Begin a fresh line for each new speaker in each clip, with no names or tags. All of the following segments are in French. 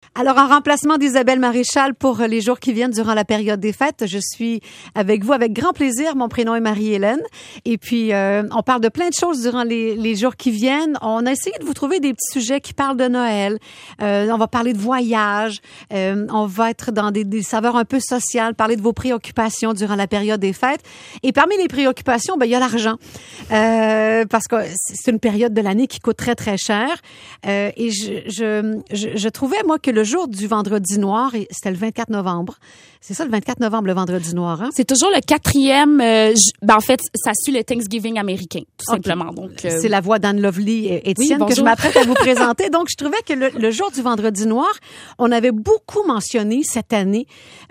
Alors, en remplacement d'Isabelle Maréchal pour les jours qui viennent durant la période des fêtes, je suis avec vous avec grand plaisir. Mon prénom est Marie-Hélène. Et puis, on parle de plein de choses durant les jours qui viennent. On a essayé de vous trouver des petits sujets qui parlent de Noël. On va parler de voyage. On va être dans des saveurs un peu sociales, parler de vos préoccupations durant la période des fêtes. Et parmi les préoccupations, il y a l'argent. Parce que c'est une période de l'année qui coûte très, très cher. Et je trouvais, moi, que le jour du vendredi noir, c'était le 24 novembre. C'est ça, le 24 novembre, le vendredi noir, hein?
C'est toujours le 4e. En fait, ça suit le Thanksgiving américain, tout simplement. Donc,
c'est la voix d'Anne Lovely et Étienne que je m'apprête à vous présenter. Donc, je trouvais que le jour du vendredi noir, on avait beaucoup mentionné cette année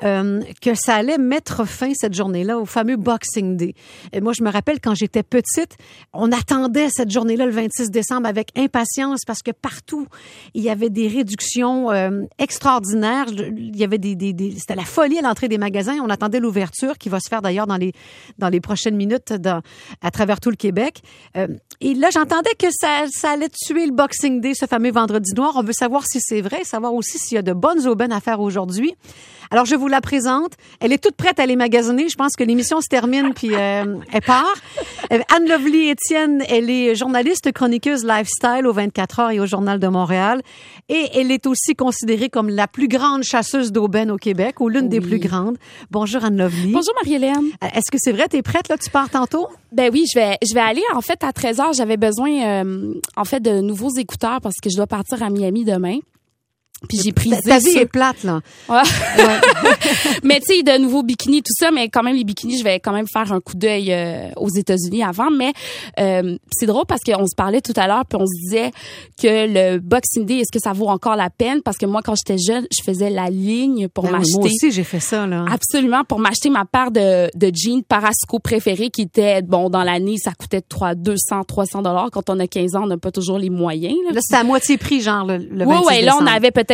que ça allait mettre fin, cette journée-là, au fameux Boxing Day. Et moi, je me rappelle, quand j'étais petite, on attendait cette journée-là, le 26 décembre, avec impatience parce que partout, il y avait des réductions extraordinaires. Il y avait c'était la folie à l'entrée des magasins. On attendait l'ouverture qui va se faire d'ailleurs dans les prochaines minutes à travers tout le Québec. Et là, j'entendais que ça allait tuer le Boxing Day, ce fameux vendredi noir. On veut savoir si c'est vrai, savoir aussi s'il y a de bonnes aubaines à faire aujourd'hui. Alors, je vous la présente. Elle est toute prête à les magasiner. Je pense que l'émission se termine puis elle part. Anne Lovely Étienne, elle est journaliste, chroniqueuse lifestyle au 24 heures et au Journal de Montréal. Et elle est aussi considérée comme la plus grande chasseuse d'aubaines au Québec, ou l'une des plus grandes. Bonjour Anne Lovely.
Bonjour Marie-Hélène.
Est-ce que c'est vrai? T'es prête là? Tu pars tantôt?
Ben oui, je vais aller. En fait, à 13h, j'avais besoin de nouveaux écouteurs parce que je dois partir à Miami demain. Puis j'ai pris
ta vie est plate, là.
Ouais. Mais tu sais, de nouveaux bikinis, tout ça, mais quand même, les bikinis, je vais quand même faire un coup d'œil aux États-Unis avant. Mais c'est drôle parce qu'on se parlait tout à l'heure, puis on se disait que le Boxing Day, est-ce que ça vaut encore la peine? Parce que moi, quand j'étais jeune, je faisais la ligne pour m'acheter.
Moi aussi, j'ai fait ça, là.
Absolument, pour m'acheter ma paire de jeans Parasco préférés qui étaient, dans l'année, ça coûtait 200, 300 $. Quand on a 15 ans, on n'a pas toujours les moyens. Là,
c'est à moitié prix, genre, le 26 décembre.
Ouais, là, on avait peut-être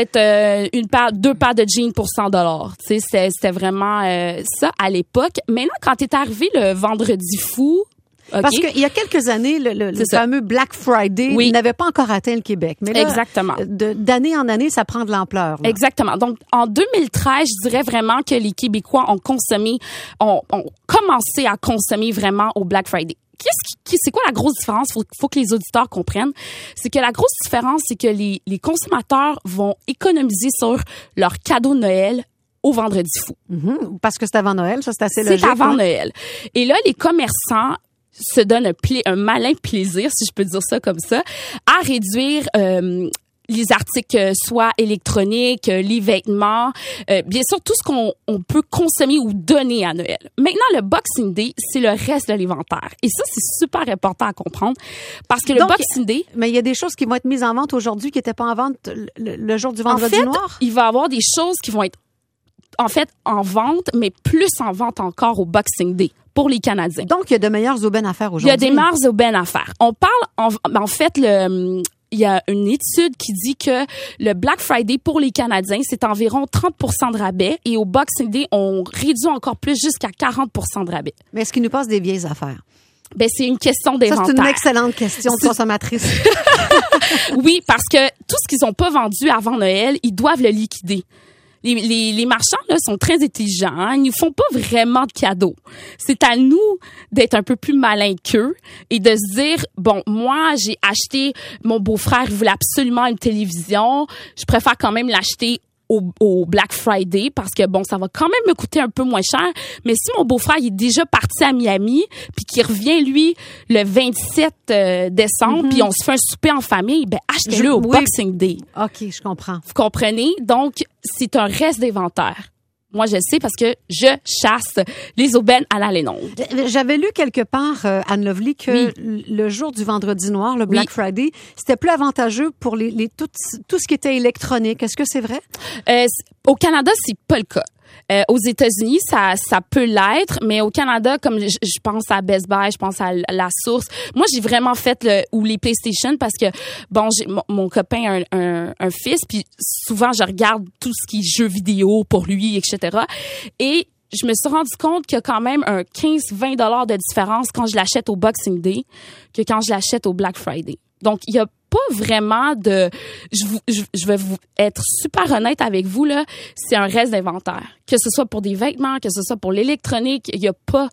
deux paires de jeans pour 100 $. Tu sais, c'était vraiment ça à l'époque. Maintenant, quand est arrivé le vendredi fou, okay.
Parce qu'il y a quelques années, le fameux Black Friday n'avait pas encore atteint le Québec. Mais là, exactement. D'année en année, ça prend de l'ampleur. Là.
Exactement. Donc, en 2013, je dirais vraiment que les Québécois ont commencé à consommer vraiment au Black Friday. C'est quoi la grosse différence? Faut que les auditeurs comprennent. C'est que la grosse différence, c'est que les consommateurs vont économiser sur leurs cadeaux de Noël au vendredi fou.
Mm-hmm. Parce que c'est avant Noël, ça, c'est assez logique.
C'est avant Noël. Et là, les commerçants se donnent un malin plaisir, si je peux dire ça comme ça, à réduire les articles soit électroniques, les vêtements, bien sûr tout ce qu'on peut consommer ou donner à Noël. Maintenant, le Boxing Day, c'est le reste de l'inventaire. Et ça, c'est super important à comprendre parce que le Boxing Day...
Mais il y a des choses qui vont être mises en vente aujourd'hui qui n'étaient pas en vente le jour du vendredi noir?
En fait, il va y avoir des choses qui vont être en vente, mais plus en vente encore au Boxing Day pour les Canadiens.
Donc, il y a de meilleures aubaines à faire aujourd'hui.
Il y a des meilleures aubaines à faire. On parle, en fait, il y a une étude qui dit que le Black Friday pour les Canadiens, c'est environ 30% de rabais et au Boxing Day, on réduit encore plus jusqu'à 40% de rabais.
Mais est-ce qu'il nous passe des vieilles affaires?
Ben, c'est une question d'inventaire.
Ça, c'est une excellente question de consommatrice.
Oui, parce que tout ce qu'ils n'ont pas vendu avant Noël, ils doivent le liquider. Les marchands là sont très intelligents, hein? Ils nous font pas vraiment de cadeaux. C'est à nous d'être un peu plus malins qu'eux et de se dire moi j'ai acheté, mon beau-frère voulait absolument une télévision, je préfère quand même l'acheter au Black Friday parce que ça va quand même me coûter un peu moins cher, mais si mon beau-frère il est déjà parti à Miami puis qu'il revient lui le 27 décembre puis on se fait un souper en famille, achetez-le au Boxing Day.
OK, je comprends.
Vous comprenez? Donc c'est un reste d'inventaire. Moi, je le sais parce que je chasse les aubaines à la longue.
J'avais lu quelque part, Anne Lovely, que le jour du vendredi noir, le Black Friday, c'était plus avantageux pour tout ce qui était électronique. Est-ce que c'est vrai?
Au Canada, c'est pas le cas. Aux États-Unis, ça peut l'être, mais au Canada, comme je pense à Best Buy, je pense à La Source. Moi, j'ai vraiment fait les PlayStation parce que j'ai mon copain a un fils, puis souvent je regarde tout ce qui est jeux vidéo pour lui, etc. Et je me suis rendu compte qu'il y a quand même un 15-20 $ de différence quand je l'achète au Boxing Day que quand je l'achète au Black Friday. Donc, il y a pas vraiment de... Je vais vous être super honnête avec vous, là. C'est un reste d'inventaire. Que ce soit pour des vêtements, que ce soit pour l'électronique, il y a pas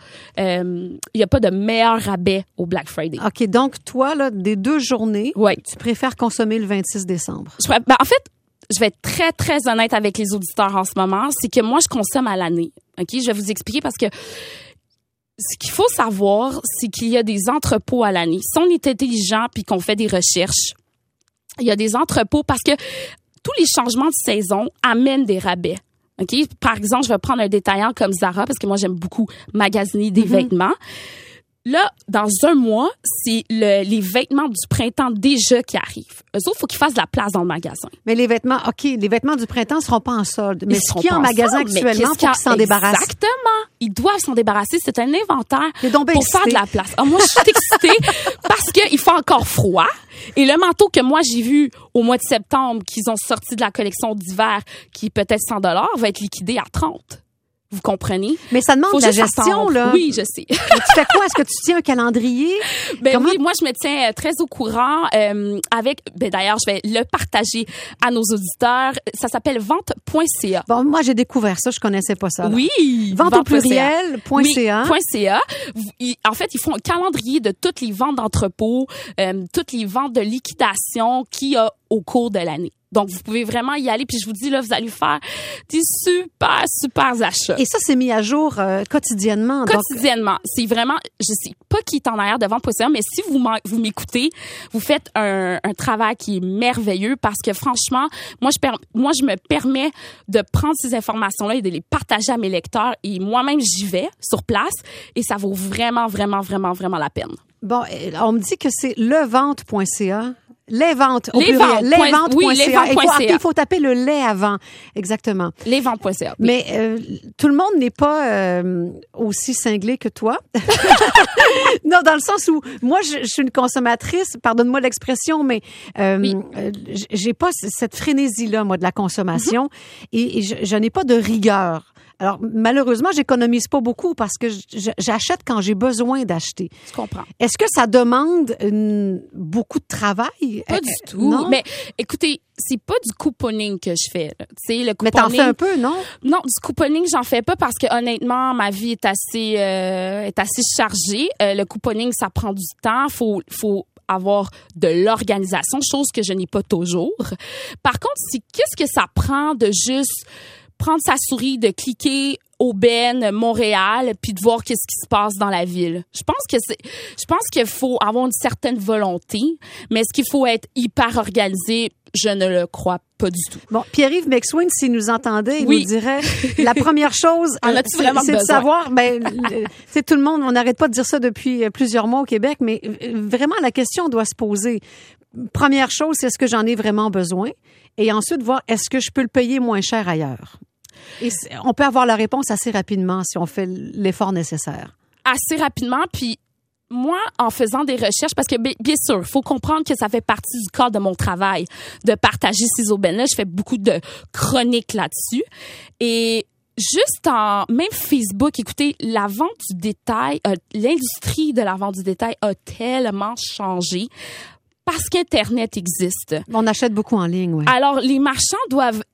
de meilleur rabais au Black Friday.
OK, donc toi, là, des 2 journées,
ouais.
Tu préfères consommer le 26 décembre.
En fait, je vais être très, très honnête avec les auditeurs en ce moment. C'est que moi, je consomme à l'année. OK? Je vais vous expliquer parce que ce qu'il faut savoir, c'est qu'il y a des entrepôts à l'année. Si on est intelligent puis qu'on fait des recherches, il y a des entrepôts parce que tous les changements de saison amènent des rabais. OK? Par exemple, je vais prendre un détaillant comme Zara parce que moi, j'aime beaucoup magasiner des vêtements. Là, dans un mois, c'est les vêtements du printemps déjà qui arrivent. Eux autres, il faut qu'ils fassent de la place dans le magasin.
Mais les vêtements du printemps ne seront pas en solde. Mais ce qu'il y a en magasin actuellement, il faut qu'ils s'en débarrassent.
Exactement. Ils doivent s'en débarrasser. C'est un inventaire pour
excité.
faire de la place. Moi, je suis excitée parce qu'il fait encore froid. Et le manteau que moi, j'ai vu au mois de septembre, qu'ils ont sorti de la collection d'hiver, qui est peut-être $100, va être liquidé à 30. Vous comprenez?
Mais ça demande de la gestion, là.
Oui, je sais.
Mais tu fais quoi? Est-ce que tu tiens un calendrier?
Oui, moi, je me tiens très au courant d'ailleurs, je vais le partager à nos auditeurs. Ça s'appelle vente.ca.
Bon, moi, j'ai découvert ça. Je connaissais pas ça. Là.
Oui.
Vente au pluriel.ca.
Oui, .ca. En fait, ils font un calendrier de toutes les ventes d'entrepôts, toutes les ventes de liquidation qu'il y a au cours de l'année. Donc, vous pouvez vraiment y aller. Puis, je vous dis, là, vous allez faire des super, super achats.
Et ça, c'est mis à jour quotidiennement.
Quotidiennement. C'est vraiment, je sais pas qui est en arrière de vente.ca, mais si vous m'écoutez, vous faites un travail qui est merveilleux parce que, franchement, moi, je me permets de prendre ces informations-là et de les partager à mes lecteurs. Et moi-même, j'y vais sur place et ça vaut vraiment, vraiment, vraiment, vraiment la peine.
Bon, on me dit que c'est levente.ca. Les ventes au
pluriel.
Il faut taper le lait avant. Exactement.
Lesventes.ca. Oui.
Mais tout le monde n'est pas aussi cinglé que toi. Non, dans le sens où moi, je suis une consommatrice, pardonne-moi l'expression, mais j'ai pas cette frénésie-là, moi, de la consommation. Et je n'ai pas de rigueur. Alors, malheureusement, j'économise pas beaucoup parce que j'achète quand j'ai besoin d'acheter.
Je comprends.
Est-ce que ça demande beaucoup de travail?
Pas du tout.
Non?
Mais écoutez, c'est pas du couponing que je fais. Tu sais, le couponing.
Mais t'en fais un peu, non?
Non, du couponing, j'en fais pas parce que honnêtement, ma vie est assez chargée. Le couponing, ça prend du temps. Faut avoir de l'organisation, chose que je n'ai pas toujours. Par contre, qu'est-ce que ça prend de juste prendre sa souris, de cliquer Aubaine, Montréal, puis de voir qu'est-ce qui se passe dans la ville. Je pense qu'il faut avoir une certaine volonté, mais est-ce qu'il faut être hyper organisé? Je ne le crois pas du tout.
Bon, Pierre-Yves McSween, s'il nous entendait, il nous dirait la première chose, c'est de savoir, c'est tout le monde, on n'arrête pas de dire ça depuis plusieurs mois au Québec, mais vraiment la question doit se poser. Première chose, c'est est-ce que j'en ai vraiment besoin? Et ensuite, voir est-ce que je peux le payer moins cher ailleurs? Et on peut avoir la réponse assez rapidement si on fait l'effort nécessaire.
Assez rapidement, puis moi, en faisant des recherches, parce que bien sûr, il faut comprendre que ça fait partie du cadre de mon travail de partager ces aubaines-là. Je fais beaucoup de chroniques là-dessus. Et juste même Facebook, écoutez, la vente du détail, l'industrie de la vente du détail a tellement changé parce qu'Internet existe.
On achète beaucoup en ligne, oui.
Alors, les marchands doivent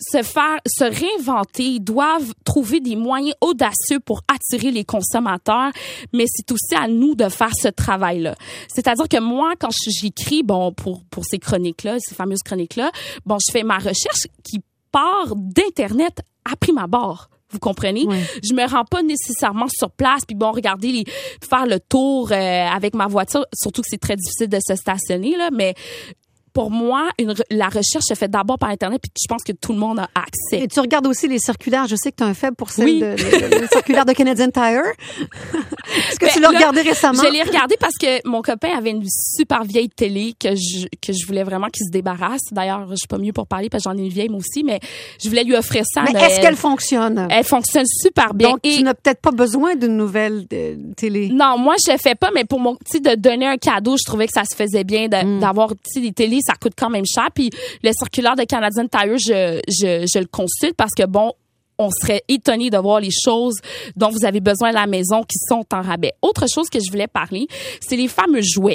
se réinventer, doivent trouver des moyens audacieux pour attirer les consommateurs, mais c'est aussi à nous de faire ce travail-là. C'est-à-dire que moi, quand j'écris, pour ces chroniques-là, ces fameuses chroniques-là, je fais ma recherche qui part d'Internet à prime abord. Vous comprenez? Oui. Je me rends pas nécessairement sur place, puis regardez, faire le tour avec ma voiture, surtout que c'est très difficile de se stationner, là, mais pour moi, la recherche se fait d'abord par Internet, puis je pense que tout le monde a accès.
Et tu regardes aussi les circulaires. Je sais que tu as un faible pour celle les circulaires de Canadian Tire. Est-ce que tu l'as regardé récemment?
Je l'ai regardé parce que mon copain avait une super vieille télé que je voulais vraiment qu'il se débarrasse. D'ailleurs, je suis pas mieux pour parler parce que j'en ai une vieille moi aussi, mais je voulais lui offrir ça.
Mais est-ce qu'elle fonctionne?
Elle fonctionne super bien.
Donc, tu n'as peut-être pas besoin d'une nouvelle télé.
Non, moi, je fais pas, mais pour de donner un cadeau, je trouvais que ça se faisait bien d'avoir, des télés. Ça coûte quand même cher. Puis le circulaire de Canadian Tire, je le consulte parce que on serait étonné de voir les choses dont vous avez besoin à la maison qui sont en rabais. Autre chose que je voulais parler, c'est les fameux jouets.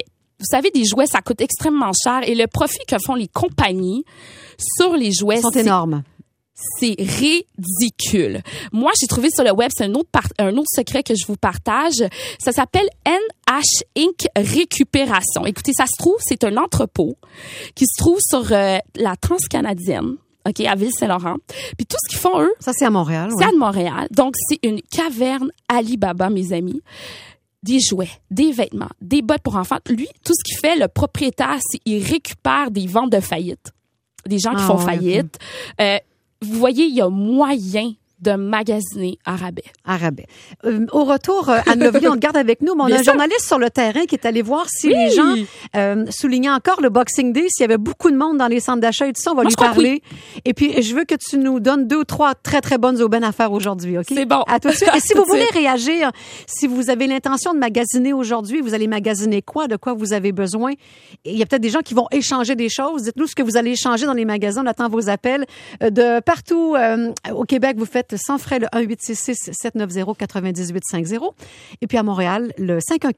vous savez, des jouets, ça coûte extrêmement cher et le profit que font les compagnies sur les jouets,
sont énormes.
C'est ridicule. Moi, j'ai trouvé sur le web, c'est un autre secret que je vous partage. Ça s'appelle NH Inc. Récupération. Écoutez, ça se trouve, c'est un entrepôt qui se trouve sur la Transcanadienne. OK, à Ville-Saint-Laurent. Puis tout ce qu'ils font, eux...
Ça, c'est à Montréal.
C'est à Montréal. Donc, c'est une caverne Alibaba, mes amis. Des jouets, des vêtements, des bottes pour enfants. Lui, tout ce qu'il fait, le propriétaire, c'est qu'il récupère des ventes de faillite. Des gens qui font faillite. Vous voyez, il y a moyen de magasiner à rabais.
À rabais. Au retour, Anne Lovely, on te garde avec nous, mais on a un journaliste sur le terrain qui est allé voir si les gens soulignaient encore le Boxing Day, s'il y avait beaucoup de monde dans les centres d'achat et tout ça, on va lui parler. Et puis, je veux que tu nous donnes 2 ou 3 très, très bonnes aubaines à faire aujourd'hui, OK?
C'est bon.
À tout de suite. Et si vous voulez réagir, si vous avez l'intention de magasiner aujourd'hui, vous allez magasiner quoi? De quoi vous avez besoin? Et il y a peut-être des gens qui vont échanger des choses. Dites-nous ce que vous allez échanger dans les magasins. On attend vos appels. De partout au Québec, vous faites sans frais le 1-866-790-9850. Et puis à Montréal, le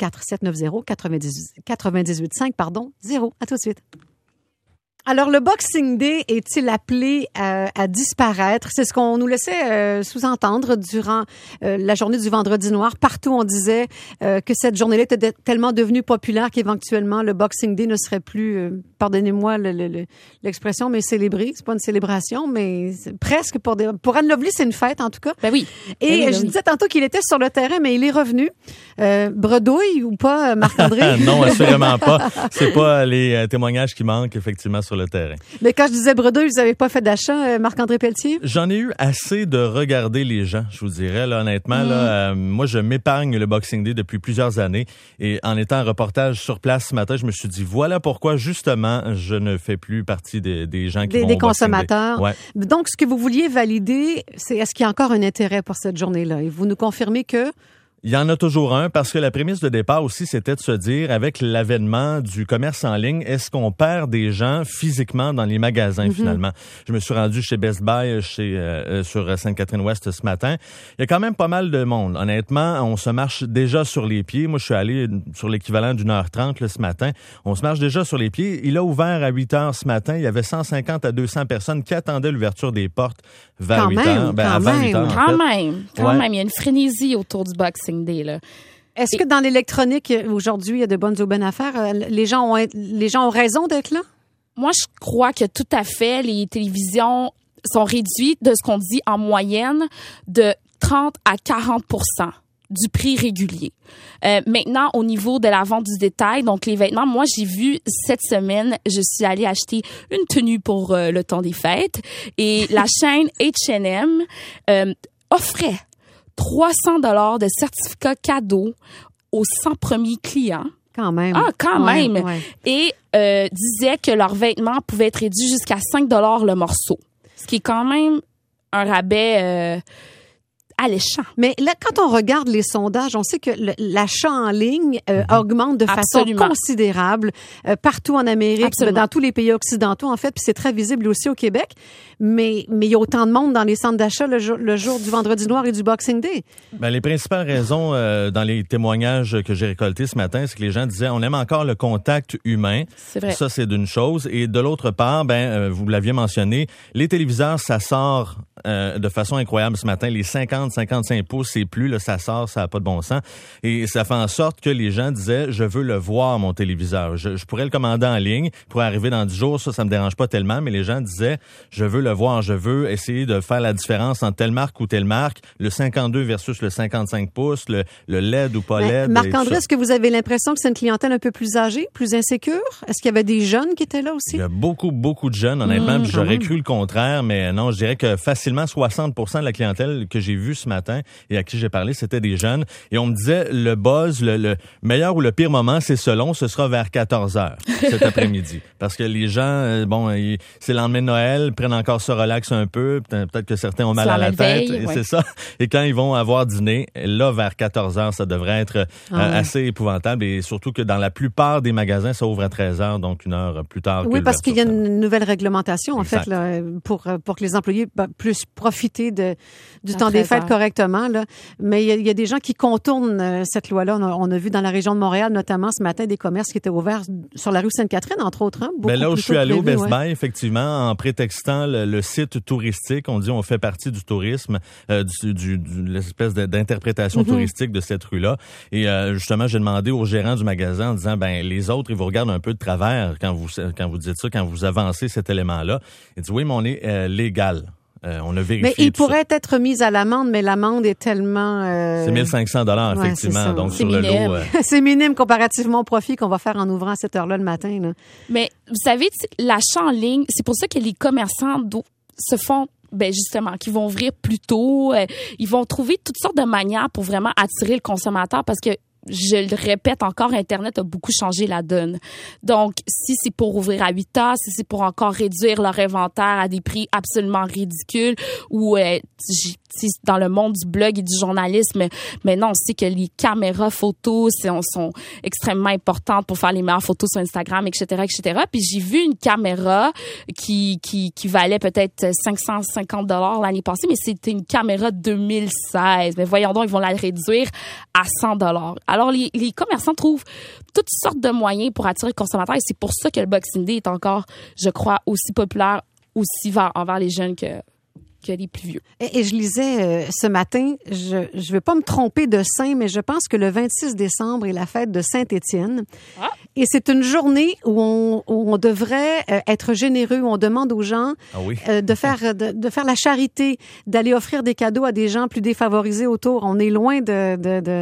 514-790-9850, pardon, 0. À tout de suite. Alors, le Boxing Day est-il appelé à disparaître? C'est ce qu'on nous laissait sous-entendre durant la journée du Vendredi noir. Partout, on disait que cette journée-là était tellement devenue populaire qu'éventuellement, le Boxing Day ne serait plus, pardonnez-moi l'expression, mais célébré. C'est pas une célébration, mais presque pour Anne Lovely, c'est une fête, en tout cas.
Ben oui.
Et je disais tantôt qu'il était sur le terrain, mais il est revenu. Bredouille ou pas, Marc-André?
Non, assurément pas. C'est pas les témoignages qui manquent, effectivement, sur le terrain.
Mais quand je disais bredouille, vous n'avez pas fait d'achat, Marc-André Pelletier?
J'en ai eu assez de regarder les gens, je vous dirais, là, honnêtement. Là, moi, je m'épargne le Boxing Day depuis plusieurs années. Et en étant en reportage sur place ce matin, je me suis dit, voilà pourquoi, justement, je ne fais plus partie des gens qui vont
des consommateurs.
Ouais.
Donc, ce que vous vouliez valider, c'est est-ce qu'il y a encore un intérêt pour cette journée-là? Et vous nous confirmez que...
Il y en a toujours un parce que la prémisse de départ aussi, c'était de se dire, avec l'avènement du commerce en ligne, est-ce qu'on perd des gens physiquement dans les magasins finalement? Je me suis rendu chez Best Buy sur Sainte-Catherine-Ouest ce matin. Il y a quand même pas mal de monde. Honnêtement, on se marche déjà sur les pieds. Moi, je suis allé sur l'équivalent d'1h30 là, ce matin. On se marche déjà sur les pieds. Il a ouvert à 8h ce matin. Il y avait 150 à 200 personnes qui attendaient l'ouverture des portes vers 8h.
Avant 8h. Quand même. Il y a une frénésie autour du Boxing Day, là.
Est-ce que dans l'électronique, aujourd'hui, il y a de bonnes aubaines à faire? Les gens ont raison d'être là?
Moi, je crois que tout à fait. Les télévisions sont réduites de ce qu'on dit en moyenne de 30 à 40% du prix régulier. Maintenant, au niveau de la vente du détail, donc les vêtements, moi, j'ai vu cette semaine, je suis allée acheter une tenue pour le temps des fêtes et la chaîne H&M offrait $300 de certificat cadeau aux 100 premiers clients.
Quand même.
Ah, quand même. Ouais. Et disait que leurs vêtements pouvaient être réduits jusqu'à $5 le morceau. Ce qui est quand même un rabais alléchant.
Mais là, quand on regarde les sondages, on sait que l'achat en ligne augmente de façon considérable partout en Amérique, dans tous les pays occidentaux, en fait, puis c'est très visible aussi au Québec. Mais il y a autant de monde dans les centres d'achat le jour du Vendredi noir et du Boxing Day. Ben, les principales raisons dans les témoignages que j'ai récoltés ce matin, c'est que les gens disaient on aime encore le contact humain.
C'est vrai.
Ça, c'est d'une chose. Et de l'autre part, vous l'aviez mentionné, les téléviseurs, ça sort de façon incroyable ce matin. Les 50-55 pouces et plus, là, ça sort, ça n'a pas de bon sens. Et ça fait en sorte que les gens disaient je veux le voir, mon téléviseur. Je pourrais le commander en ligne, il pourrait arriver dans 10 jours, ça me dérange pas tellement, mais les gens disaient je veux le voir, je veux essayer de faire la différence entre telle marque ou telle marque, le 52 versus le 55 pouces, le LED ou pas LED.
Marc-André, est-ce que vous avez l'impression que c'est une clientèle un peu plus âgée, plus insécure? Est-ce qu'il y avait des jeunes qui étaient là aussi?
Il y a beaucoup de jeunes, honnêtement, puis j'aurais cru le contraire, mais non, je dirais que facilement 60% de la clientèle que j'ai vue ce matin et à qui j'ai parlé, c'était des jeunes. Et on me disait, le buzz, le meilleur ou le pire moment, c'est selon, ce sera vers 14h cet après-midi. Parce que les gens, c'est le lendemain de Noël, prennent encore se relax un peu, peut-être que certains ont mal à la tête, et c'est ça. Et quand ils vont avoir dîné, là, vers 14h, ça devrait être assez épouvantable. Et surtout que dans la plupart des magasins, ça ouvre à 13h, donc 1 heure plus tard.
Oui, parce qu'il y a une nouvelle réglementation, en fait, là, pour que les employés puissent profiter du temps des fêtes correctement, là. Mais il y a des gens qui contournent cette loi-là. On a vu dans la région de Montréal, notamment ce matin, des commerces qui étaient ouverts sur la rue Sainte-Catherine, entre autres. Hein,
ben là où je suis allé au Best Buy, effectivement, en prétextant le site touristique, on dit on fait partie du tourisme, l'espèce d'interprétation touristique de cette rue-là. Et justement, j'ai demandé au gérant du magasin en disant, ben les autres, ils vous regardent un peu de travers quand vous dites ça, quand vous avancez cet élément-là. Il dit, oui, mais on est légal. On a vérifié.
Mais il pourrait être mis à l'amende, mais l'amende est tellement...
C'est 1 500 $, effectivement. Donc, sur le lot...
C'est minime comparativement au profit qu'on va faire en ouvrant à cette heure-là le matin. Là.
Mais vous savez, l'achat en ligne, c'est pour ça que les commerçants se font... Ben justement, qui vont ouvrir plus tôt. Ils vont trouver toutes sortes de manières pour vraiment attirer le consommateur parce que je le répète encore, Internet a beaucoup changé la donne. Donc, si c'est pour ouvrir à 8 heures, si c'est pour encore réduire leur inventaire à des prix absolument ridicules ou dans le monde du blog et du journalisme, maintenant on sait que les caméras photos sont extrêmement importantes pour faire les meilleures photos sur Instagram, etc., etc. Puis j'ai vu une caméra qui valait peut-être 550 $ l'année passée, mais c'était une caméra 2016. Mais voyons donc, ils vont la réduire à 100 $. Alors, les commerçants trouvent toutes sortes de moyens pour attirer le consommateur et c'est pour ça que le Boxing Day est encore, je crois, aussi populaire, aussi envers les jeunes que les plus vieux.
Et je lisais ce matin, je vais pas me tromper de saint, mais je pense que le 26 décembre est la fête de Saint-Étienne. Ah. Et c'est une journée où on devrait être généreux, où on demande aux gens de faire la charité, d'aller offrir des cadeaux à des gens plus défavorisés autour. On est loin de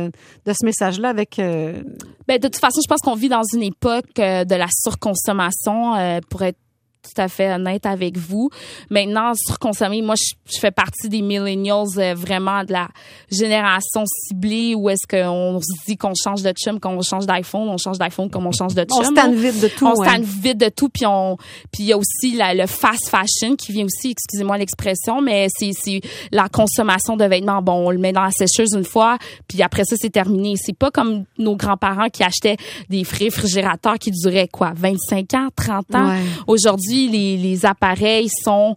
ce message-là avec...
Ben, de toute façon, je pense qu'on vit dans une époque de la surconsommation pour être tout à fait honnête avec vous. Maintenant, surconsommer, moi, je fais partie des millennials, vraiment de la génération ciblée où est-ce qu'on se dit qu'on change de chum, qu'on change d'iPhone, on change d'iPhone comme on change de chum.
On se tanne vite de tout.
On se tanne vite de tout, puis il y a aussi le fast fashion qui vient aussi, excusez-moi l'expression, mais c'est la consommation de vêtements. Bon, on le met dans la sécheuse une fois, puis après ça, c'est terminé. C'est pas comme nos grands-parents qui achetaient des réfrigérateurs qui duraient, 25 ans, 30 ans. Ouais. Aujourd'hui, les appareils sont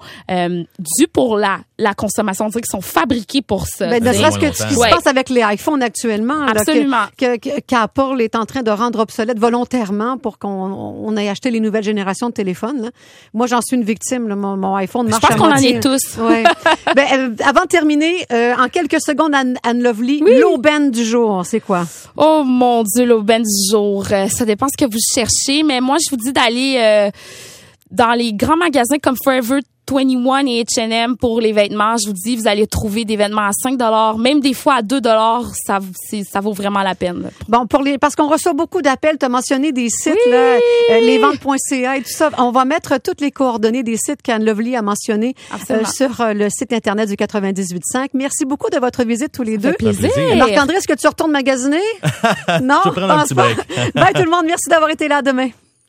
dus pour la consommation, c'est-à-dire qu'ils sont fabriqués pour ça.
Ben, ne serait-ce que ce qui se passe avec les iPhones actuellement.
Absolument.
Là, qu'Apple est en train de rendre obsolète volontairement pour qu'on ait acheté les nouvelles générations de téléphones. Là. Moi, j'en suis une victime. Là. Mon iPhone marche à moitié.
Je pense qu'on en est tous.
Ouais. Ben, avant de terminer, en quelques secondes, Anne Lovely, l'aubaine du jour, c'est quoi?
Oh mon Dieu, l'aubaine du jour. Ça dépend ce que vous cherchez, mais moi, je vous dis d'aller... dans les grands magasins comme Forever 21 et H&M pour les vêtements, je vous dis, vous allez trouver des vêtements à 5 $, même des fois à 2 $, ça vaut vraiment la peine.
Bon, parce qu'on reçoit beaucoup d'appels, tu as mentionné des sites, là, lesventes.ca et tout ça. On va mettre toutes les coordonnées des sites qu'Anne Lovely a mentionnés sur le site Internet du 98.5. Merci beaucoup de votre visite tous les deux.
Plaisir.
Marc-André, est-ce que tu retournes magasiner? Non,
je prends un petit break.
Bye tout le monde, merci d'avoir été là. À demain.